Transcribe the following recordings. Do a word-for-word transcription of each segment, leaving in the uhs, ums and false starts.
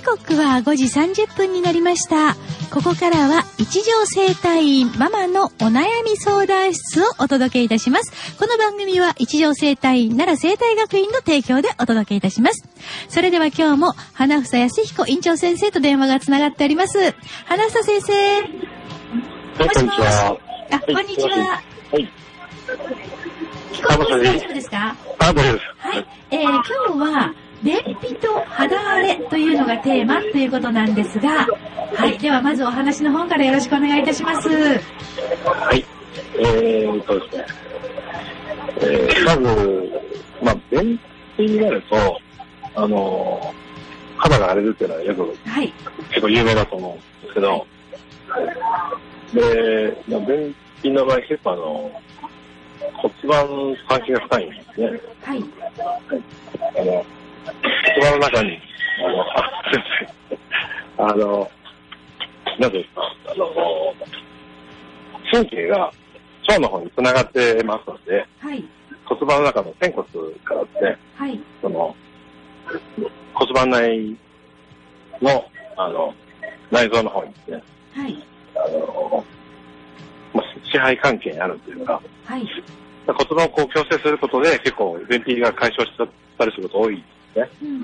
刻はごじさんじゅっぷんになりました。ここからは一条整体院ママのお悩み相談室をお届けいたします。この番組は一条整体院奈良整体学院の提供でお届けいたします。それでは今日も花房康彦院長先生と電話がつながっております。花房先生。もしもし。あ、こんにちは。はい。聞こえます？大丈夫ですか？ あ、大丈夫です。 はい。えー、今日は便秘と肌荒れというのがテーマということなんですが、はい。ではまずお話の方からよろしくお願いいたします。 はい。えーとですね。えー、まず、まあ、便秘になると、あの、肌が荒れるっていうのはよく、はい、結構有名だと思うんですけど、はい、で、まあ、便秘の場合結構あの、骨盤関係が深いんですね。はい。はい、あの骨盤の中に、あの、あ、先生、あの、なんていうんですか、あの、神経が腸の方に繋がってますので、はい、骨盤の中の仙骨からですね、はい、その、骨盤内の、あの、内臓の方にですね、はい、あの、まあ、支配関係にあるというか、はい、骨盤をこう矯正することで結構便秘が解消したりすること多いですね。うんうんうん、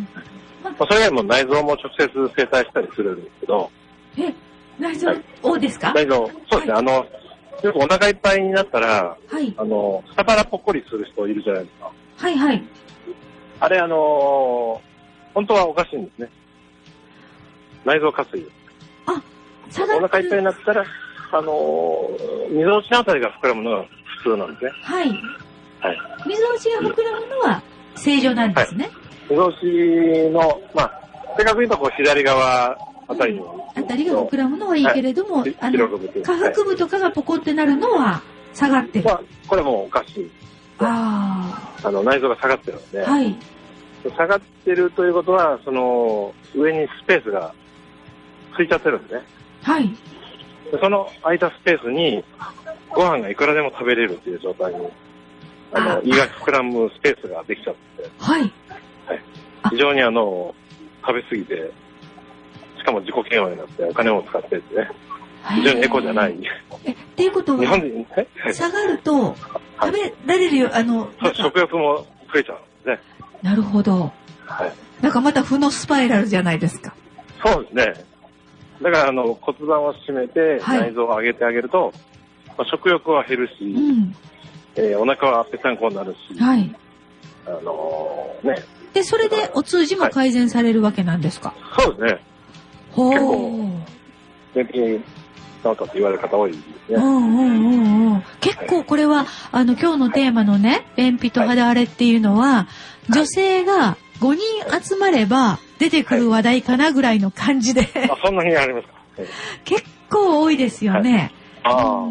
まあ、それ以外も内臓も直接整体したりするんですけど。 え、内臓をですか？ 内臓、そうですね。はい、あの、よくお腹いっぱいになったら、はい、あの、下腹ぽっこりする人いるじゃないですか。 はいはい。あれ、あの、本当はおかしいんですね。内臓下垂です。 あ、 下がお腹いっぱいになったら、あの、みぞおちのあたりが膨らむのが普通なんですね。はい。はい。 みぞおちが膨らむのは正常なんですね。 みぞおちの、まあ、正確に言うとこう左側あたりの、 うん、あたりが膨らむのはいいけれども、はい、あの、下腹部とかがポコってなるのは下がってる。まあ、 これもおかしい。ああ。あの、内臓が下がってるので。はい。下がってるということは、その、上にスペースがついちゃってるんですね。はい。その空いたスペースにご飯がいくらでも食べれるという状態に、あの、胃が膨らむスペースができちゃって。はい。はい。非常にあの、食べ過ぎて、しかも自己嫌悪になってお金を使ってってね。非常にエコじゃない。 え、っていうことは、日本人、下がると、食べられるよ、あの、 食欲も増えちゃうんですね。 なるほど。はい。なんかまた負のスパイラルじゃないですか。 そうですね。だからあの骨盤を締めて内臓を上げてあげると、はい、まあ、食欲は減るし、うん、えー、お腹はぺったんこになるし、はい、あのー、ね。でそれでお通じも改善されるわけなんですか？ はい、そうですね。ほう。結構便秘になったと言われる方多いですね。うんうんうんうん。結構これはあの今日のテーマのね、便秘と肌荒れっていうのは、はい、女性がごにん集まれば出てくる話題かなぐらいの感じで、はい、 あ、そんなにありますか？ 結構多いですよね。 はい、ああ、はい。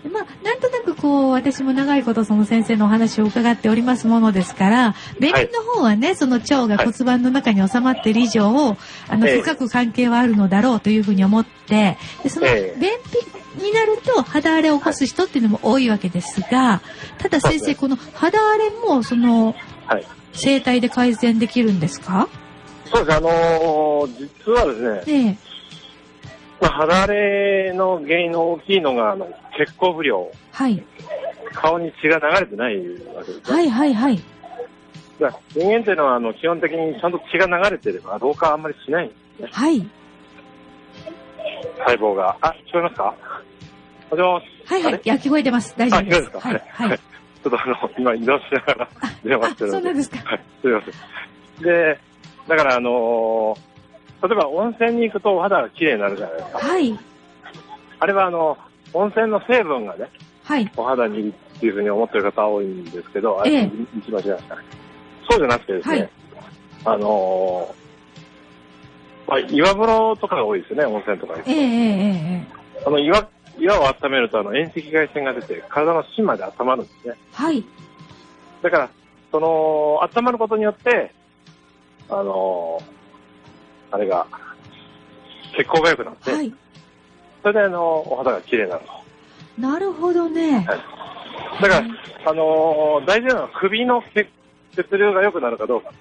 まあ、なんとなくこう私も長いことその先生のお話を伺っておりますものですから、便秘の方はね、その腸が骨盤の中に収まっている以上、はい、あの深く関係はあるのだろうというふうに思って、でその便秘になると肌荒れを起こす人っていうのも多いわけですが、ただ先生、この肌荒れもその、はい、整体で改善できるんですか？ そうです。あのー、実はですね、ね、まあ、肌荒れの原因の大きいのがあの血行不良、はい、顔に血が流れてないわけですね。はいはいはい。だから人間というのはあの基本的にちゃんと血が流れていれば老化はあんまりしないんですね。はい。細胞が、あ、聞こえますか？もしもし。 はいはい。いや、聞こえてます。大丈夫です。 あ、聞こえですか？はいはい。ちょっとあの今移動しながら電話してるので。 そうなんですか。 はい。すみません。で、だからあのー。例えば温泉に行くとお肌が綺麗になるじゃないですか。はい。あれはあの、温泉の成分がね、はい。お肌にいいっていうふうに思ってる方多いんですけど、あれ、ええ、一番違いますかね。そうじゃなくてですね、はい、あのー、まあ、岩風呂とかが多いですよね、温泉とか行くと。ええええ。あの岩、岩を温めるとあの遠赤外線が出て体の芯まで温まるんですね。はい。だから、その、温まることによって、あのー、あれが、血行が良くなって、はい、それであの、お肌が綺麗になると。 なるほどね。はい、 だから、あのー、大事なのは首の血流が良くなるかどうか。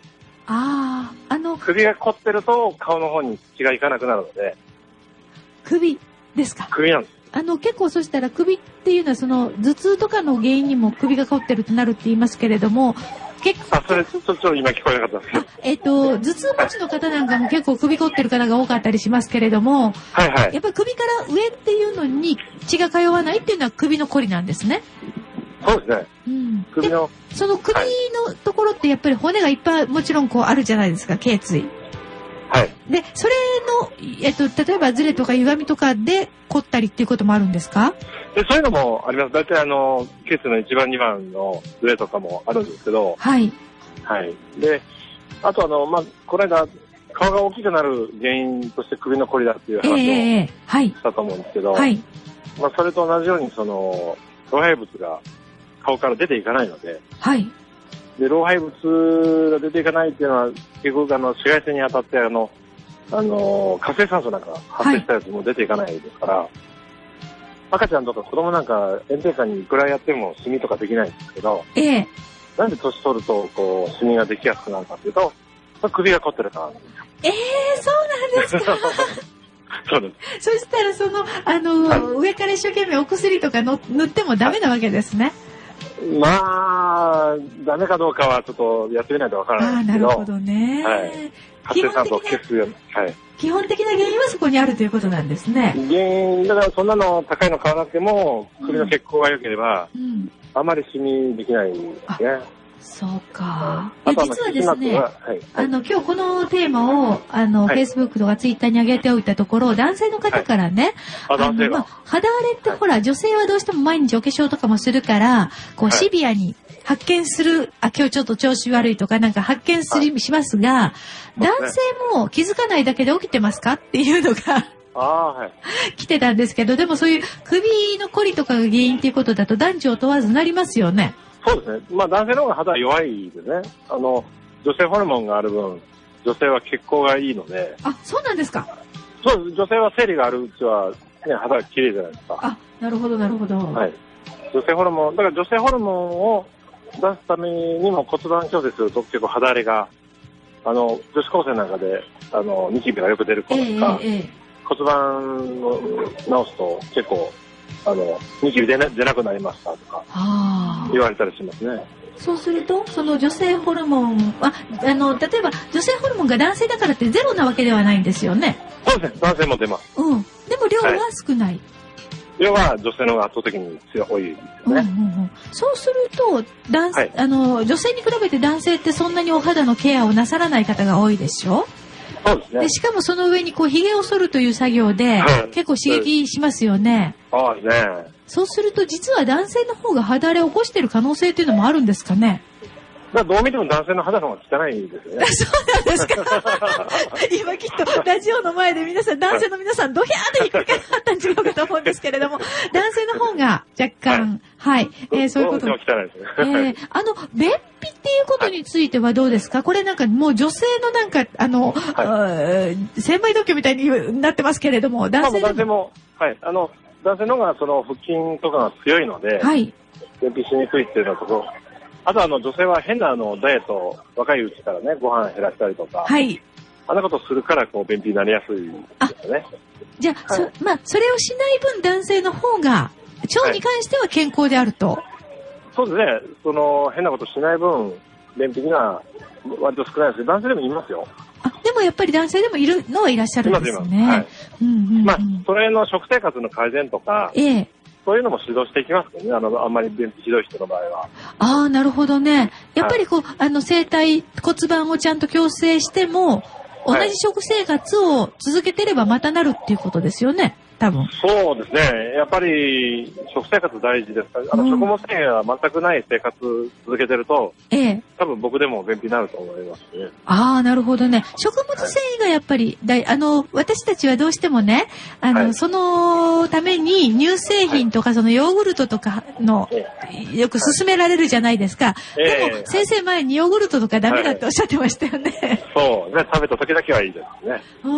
ああ、あの、 首が凝ってると顔の方に血がいかなくなるので。 首ですか？ 首なんです。 あの、結構そしたら首っていうのはその頭痛とかの原因にも首が凝ってるとなるって言いますけれども、結構。 あ、それ、ちょっと今聞こえなかったんですけど。 えっと、頭痛持ちの方なんかも結構首凝ってる方が多かったりしますけれども、 はいはい。 やっぱり首から上っていうのに血が通わないっていうのは首の凝りなんですね。 そうですね。 うん。 首の。 その首のところってやっぱり骨がいっぱいもちろんこうあるじゃないですか、頸椎。 はい。 で、それの、えっと、例えばズレとか歪みとかで凝ったりっていうこともあるんですか？ で、そういうのもあります。だいたいあの、ケースのいちばんにばんのズレとかもあるんですけど。 はい。 はい。で、あとあの、まあ、この間、顔が大きくなる原因として首のこりだっていう話をしたと思うんですけど。 はい。 まあ、それと同じように、その、老廃物が顔から出ていかないので。 はい。 で、老廃物が出ていかないっていうのは、結局あの、紫外線に当たって、あの、あの、活性酸素なんか発生したやつも出ていかないですから、はい、赤ちゃんとか子供なんか炎天下にいくらやってもシミとかできないんですけど、 ええ、 なんで年取ると、こう、シミができやすくなるかっていうと、首が凝ってるからなんですよ。 ええー、そうなんですか。 そうです。 そしたらその、あの、はい、上から一生懸命お薬とかの塗ってもダメなわけですね。 まあ、ダメかどうかはちょっとやってみないとわからないですけど。 ああ、なるほどね。 はい。活性酸素を消すように。はい。 基本的な原因はそこにあるということなんですね。 原因、だからそんなの高いの買わなくても、首の血行が良ければ、うん、あまりシミできないですね。 そうか。いや、実はですね、はい、あの、今日このテーマを、あの、はい、Facebook とか Twitter に上げておいたところ、男性の方からね、 はい、あ、男性が。 まあ、肌荒れってほら、はい、女性はどうしても毎日お化粧とかもするから、こう、シビアに発見する、あ、今日ちょっと調子悪いとかなんか発見する、はい、しますが、男性も気づかないだけで起きてますかっていうのが、 ああ、はい。 来てたんですけど、でもそういう首のコリとかが原因っていうことだと男女を問わずなりますよね。 そうですね。まあ男性の方が肌は弱いですね。あの、女性ホルモンがある分、女性は血行がいいので。 あ、そうなんですか。 そう、女性は生理があるうちは、ね、肌が綺麗じゃないですか。 あ、なるほど、なるほど。 はい。女性ホルモン、だから女性ホルモンを出すためにも骨盤調整すると結構肌荒れが、あの、女子高生なんかで、あの、ニキビがよく出る子とか、えーえー、骨盤を直すと結構、あの、ニキビ出な、出なくなりましたとか、言われたりしますね。 そうすると、その女性ホルモンは、あの、例えば女性ホルモンが男性だからってゼロなわけではないんですよね。 そうですね、男性も出ます。 うん。でも量は少ない。はい、 量は女性の方が圧倒的に強いですよね。うんうんうん、 そうすると、男、はい、あの、女性に比べて男性ってそんなにお肌のケアをなさらない方が多いでしょ？ そうですね。 でしかもその上にこう髭を剃るという作業で、はい、結構刺激しますよね。 そうですね。 そうすると実は男性の方が肌荒れを起こしている可能性というのもあるんですかね。 まあどう見ても男性の肌の方が汚いですよね。 そうなんですか。今きっとラジオの前で皆さん、男性の皆さんドヒャーってひっくり返ったん違うかと思うんですけれども、男性の方が若干、はい、はい、えー、そういうこと。 どう見ても汚いですね。 えー、あの、便秘っていうことについてはどうですか？これなんかもう女性のなんか、あの、はい、千枚度胸みたいになってますけれども、男性でも。 まあ、男性も、はい、あの、男性の方がその腹筋とかが強いので、はい。便秘しにくいっていうのはところ。あとあの女性は変なあのダイエットを若いうちからね、ご飯減らしたりとか、はい。あんなことするからこう便秘になりやすいですよね。 じゃあ、はい、そまあそれをしない分男性の方が腸に関しては健康であると。はい、 そうですね。その変なことしない分便秘が割と少ないですけど、男性でもいますよ。 あ、でもやっぱり男性でもいるのはいらっしゃるんですね。いますいます。はい。うんうんうん、 まあそれの食生活の改善とか。ええ。そういうのも指導していきますけどね。あの、あんまり便秘ひどい人の場合は。 ああ、なるほどね。やっぱりこう、はい、あの、生体、骨盤をちゃんと矯正しても、同じ食生活を続けてればまたなるっていうことですよね。多分。 そうですね。やっぱり、食生活大事ですから、あの、食物繊維は全くない生活続けてると、ええ。多分僕でも便秘になると思いますね。 ああ、なるほどね。食物繊維がやっぱり、はい、あの、私たちはどうしてもね、あの、はい、そのために乳製品とか、そのヨーグルトとかの、よく勧められるじゃないですか。でも、先生前にヨーグルトとかダメだっておっしゃってましたよね。はい、 そうね、食べた時だけはいいですね。 うん。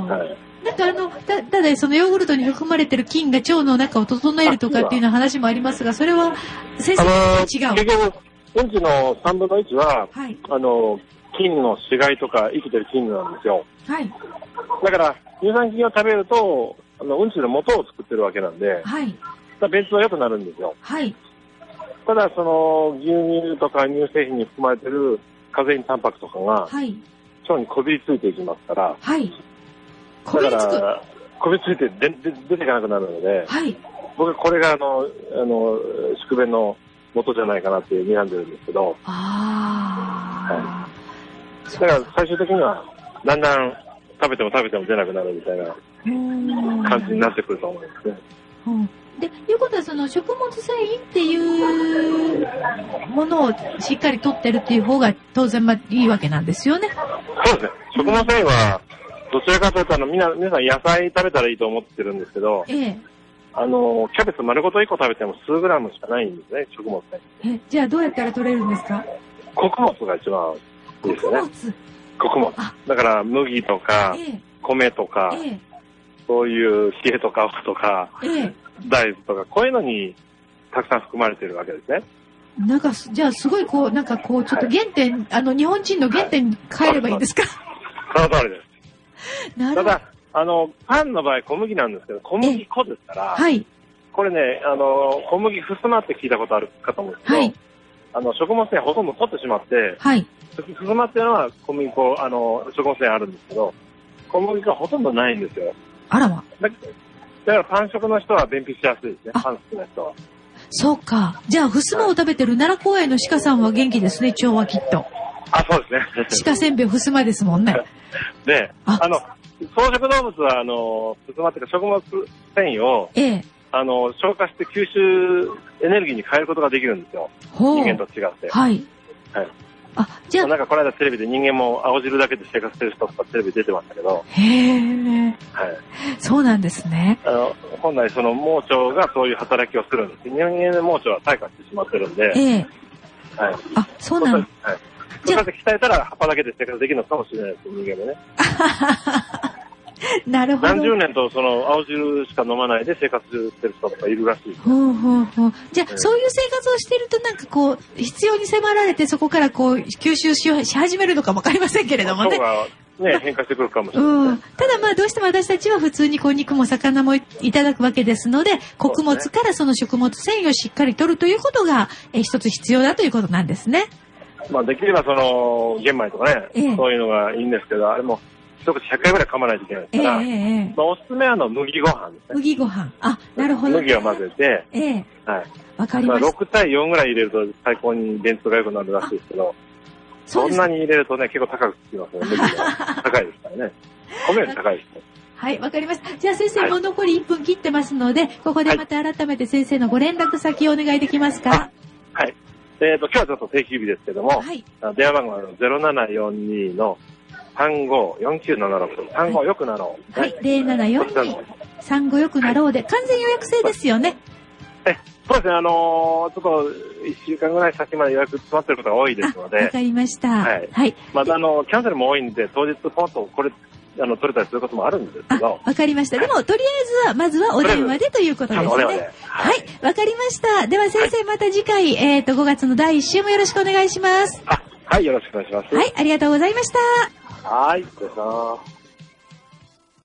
はい。なんかあの、た、ただそのヨーグルトに含まれてる菌が腸の中を整えるとかっていうの話もありますが、それは先生と違う。 結局、うんちのさんぶんのいちは、はい、あの、 菌の死骸とか生きてる菌なんですよ。 はい。 だから、乳酸菌を食べると、あの、うんちの元を作ってるわけなんで、 はい。 便通は良くなるんですよ。 はい。 ただ、その、牛乳とか乳製品に含まれてるカゼインタンパクとかが、はい。腸にこびりついていきますから、 はい。こびりつく。 だから、こびりついてでで出ていかなくなるので、 はい。 僕はこれが、あの、あの、宿便の元じゃないかなって睨んでるんですけど、 ああ。 はい。だから、最終的には、だんだん食べても食べても出なくなるみたいな感じになってくると思うんですね。 うん。で、いうことはその食物繊維っていうものをしっかり取ってるっていう方が当然まあいいわけなんですよね。 そうですね。食物繊維はどちらかというとあのみんな皆さん野菜食べたらいいと思ってるんですけど、ええ、あのキャベツ丸ごといっこ食べても数グラムしかないんですね、食物繊維。 え、じゃあどうやったら取れるんですか？ 穀物が一番いいですよね。穀物。だから麦とか、ええ、米とか、ええ、そういう冷えとかとか。ええ、大豆とか、こういうのにたくさん含まれているわけですね。 なんか、じゃあすごいこう、なんかこう、ちょっと原点、はい、あの、日本人の原点に変えればいいんですか？ その通りです。なるほど。ただ、あの、パンの場合小麦なんですけど、小麦粉ですから、はい。これね、あの、小麦ふすまって聞いたことあるかと思うんですけど、はい。あの、食物繊維ほとんど取ってしまって、はい。ふすまっていうのは小麦粉、あの、食物繊維あるんですけど、小麦粉はほとんどないんですよ。 あらま。 だだからパン食の人は便秘しやすいですね。パン好きな人は。 そうか。じゃあ、ふすまを食べてる奈良公園の鹿さんは元気ですね、腸はきっと。 あ、そうですね。 鹿せんべいふすまですもんね。 で、あ, あの、草食動物は、あの、ふすまっていうか食物繊維を、ええ、あの、消化して吸収エネルギーに変えることができるんですよ。人間と違って。はい。はい。あ、じゃあ。なんかこの間テレビで人間も青汁だけで生活してる人とかテレビ出てましたけど。 へー。はい。そうなんですね。 あの、本来その盲腸がそういう働きをするんです。人間の盲腸は退化してしまってるんで。ええ。はい。あ、そうなんです。はい。じゃあ。鍛えたら葉っぱだけで生活できるのかもしれないです、人間もね。 なるほど。 何十年とその青汁しか飲まないで生活してる人とかいるらしいです、ね。 ほうほうほう。じゃあ、えー、そういう生活をしているとなんかこう、必要に迫られてそこからこう、吸収しし始めるのかもわかりませんけれどもね。 そうがね、変化してくるかもしれない、ね。うん。 ただまあ、どうしても私たちは普通にこう、肉も魚もいただくわけですので、穀物からその食物繊維をしっかり取るということが、えー、一つ必要だということなんですね。 まあ、できればその、玄米とかね、えー、そういうのがいいんですけど、あれも、一口ひゃっかいぐらい噛まないといけないですから、えーえーまあ、おすすめはあの麦ご飯ですね。 麦ご飯。あ、なるほど、ね。 麦を混ぜて、えー、はい。わかりました。まあ、ろく対よんぐらい入れると最高に便通が良くなるらしいですけど、そんなに入れるとね、結構高くつきますね。麦が高いですからね。米より高いですね。 はい、わかりました。じゃあ先生、はい、もう残りいっぷん切ってますので、ここでまた改めて先生のご連絡先をお願いできますか？ はい。えっと、今日はちょっと定休日ですけども、はい、電話番号はゼロななよんにのさんごよんきゅうななろく、さんごよくなろう。 はい、ゼロななよんにさんごよくなろうで、完全予約制ですよね。 え、そうですね、あのー、ちょっといっしゅうかんぐらい先まで予約詰まってることが多いですので。 わかりました。はい。はい。 またあの、キャンセルも多いんで、当日ポンとこれ、あの、取れたりすることもあるんですけど。 わかりました。でも、とりあえずは、まずはお電話でということですね。はい。はい。わかりました。では先生、また次回、えっと、ごがつのだいいっ週もよろしくお願いします。 あ、はい、よろしくお願いします。 はい、ありがとうございました。 はい、失礼します。